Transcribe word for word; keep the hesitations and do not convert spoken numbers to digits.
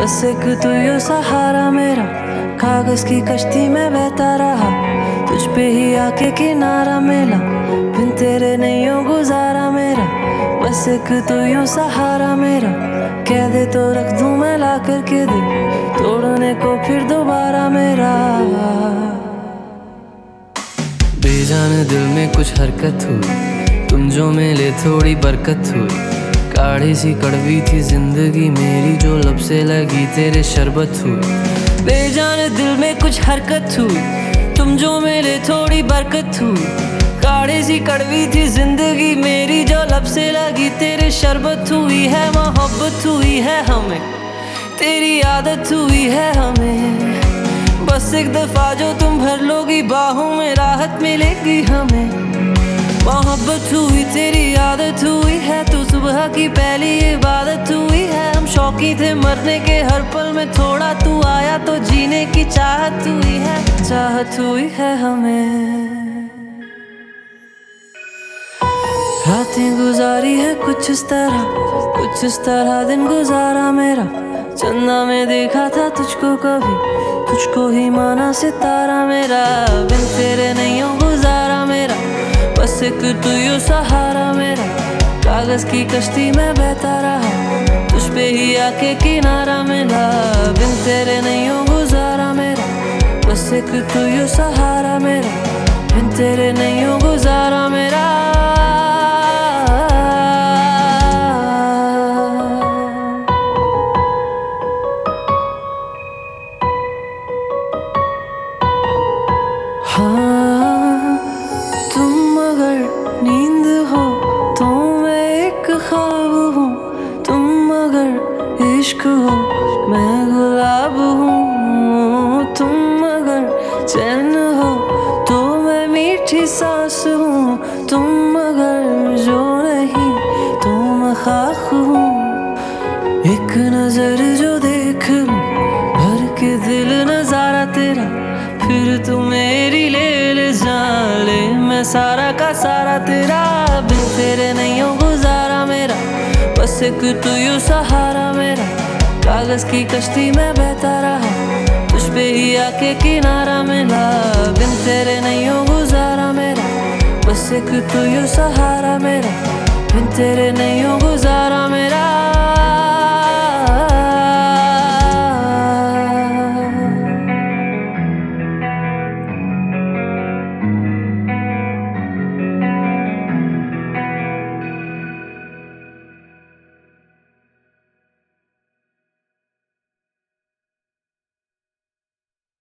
बस एक तू यो सहारा मेरा, कागज की कश्ती में बहता रहा, तुझ पे ही आके किनारा मिला, बिन तेरे नहीं हो गुजारा मेरा। बस एक तू यो सहारा मेरा, कह दे तो रख दूं मैं ला करके दिल, तोड़ने को फिर दोबारा मेरा। बेजान दिल में कुछ हरकत हुई, तुम जो मिले थोड़ी बरकत हुई, काढ़ी सी कड़वी थी जिंदगी मेरी जो लब से लगी तेरे शरबत हुई। बेजान दिल में कुछ हरकत हुई, तुम जो मिले थोड़ी बरकत हुई, काढ़ी सी कड़वी थी जिंदगी मेरी जो लब से लगी तेरे शरबत हुई है। मोहब्बत हुई है हमें, तेरी आदत हुई है हमें, बस एक दफा जो तुम भर लोगी बाहों में राहत मिलेगी हमें। मोहब्बत हुई तेरी आदत हुई है, तू सुबह की पहली इबादत हुई है। हम शौकी थे मरने के हर पल में, थोड़ा तू आया तो जीने की चाहत हुई है, चाहत हुई है हमें। रातें गुजारी है कुछ इस तरह, कुछ इस तरह दिन गुजारा मेरा, चंदा में देखा था तुझको कभी, तुझको ही माना सितारा मेरा, बिन तेरे नहीं हो गुजारा मेरा। बस एक तू यो सहारा मेरा, कागज की कश्ती में बहता रहा, तुझ पे ही आके किनारा मिला, बिन तेरे नहीं हो गुजारा मेरा। बस एक तू यो सहारा मेरा, बिन तेरे नहीं हो गुजारा मेरा। हाँ, तुम अगर नींद हो तो मैं एक ख्वाब हूँ, तुम अगर इश्क हो मैं गुलाब हूँ, तुम अगर चैन हो तो मैं मीठी सांस हूँ, तुम अगर जो नहीं तो मैं खाक हूँ। एक नजर जो देख लूं भर के दिल नजारा तेरा, फिर तू मेरी ले ले जान ले, मैं सारा का सारा तेरा, बिन तेरे नहीं हो गुजारा मेरा। बस एक तू यो सहारा मेरा, कागज की कश्ती में बहता रहा, तुझ पे ही आके किनारा मिला, बिन तेरे नहीं हो गुजारा मेरा। बस एक तू यो सहारा मेरा, बिन तेरे नहीं हो गुजारा मेरा।